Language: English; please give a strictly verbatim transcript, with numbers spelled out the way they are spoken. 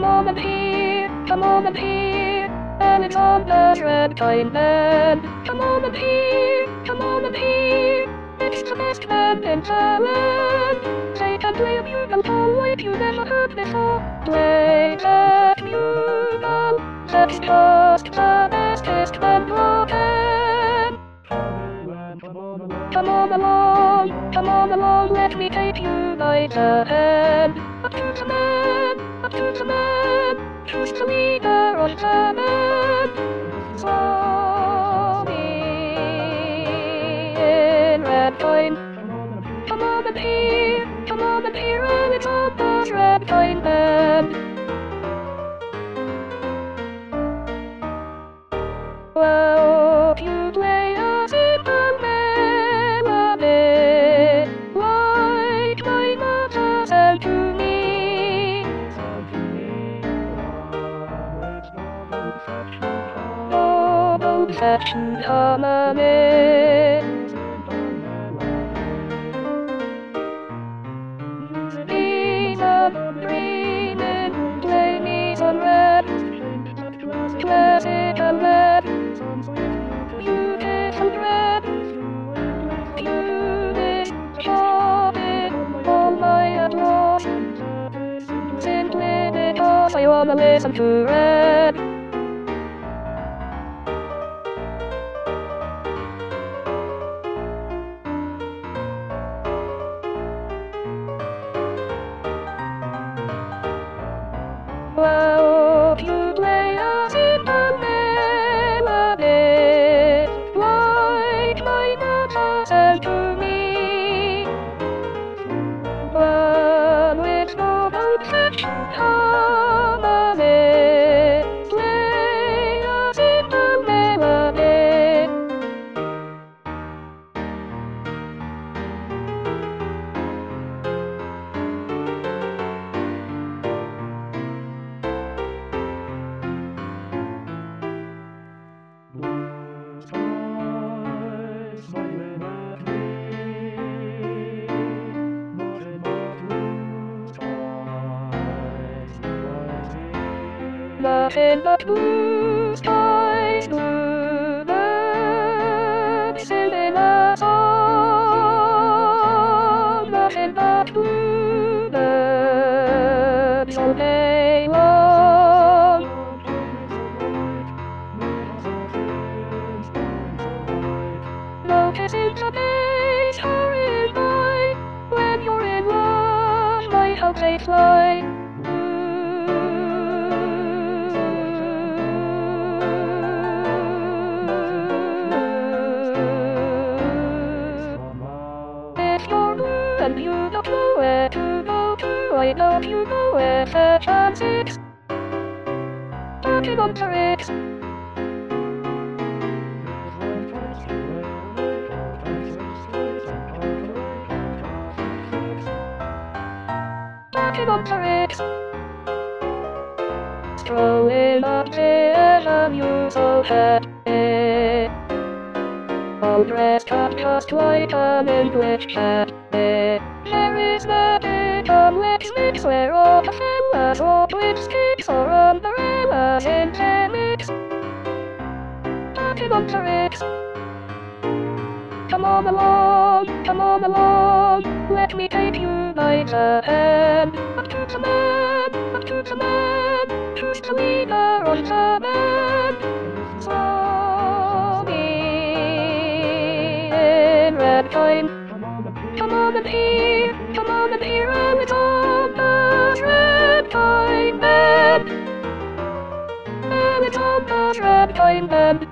come on and hear, come on and hear, Alexander Red Pine Band. Come on and hear, come on and hear, it's the best band in Thailand. They can play a bugle tone like you never heard before. Play that bugle, that's just the bestest band broken. Come on along, come on along, let me take you by the hand. Up to the man, up to the man, who's the leader of the band. Swami in Red Pine. Come on and hear, come on and hear, Alexander's Red Pine Band. Well, you play a simple melody, like my mother sang to me. Oh, old-fashioned harmony. Dreaming, play me some red, classical red, beautiful red, beauty, shopping, all my adore, simply because I wanna listen to red. Well, you play a simple melody, like my mother sang to me. But with no old-fashioned harmony, play a simple melody. Nothing but blue skies, blue birds singing a song. Nothing but blue birds all day long. Noticing the days hurrying by, when you're in love, my how they fly. And you don't know where to go to, I know you know where the chance is. Working on the rigs. Working on the rigs. Strolling up the avenue so happy, all dressed up just like an English cat. There is the big complex mix where all the fellas walk with sticks or umbrellas in hammocks. Talking on the rigs. Come on along, come on along, let me take you by the hand. Up to the man, up to the man, who's the leader of the band. Swami in Red Pine. Come on and hear, come on and hear, Alexander's Red Pine Band. Alexander's Red Pine Band.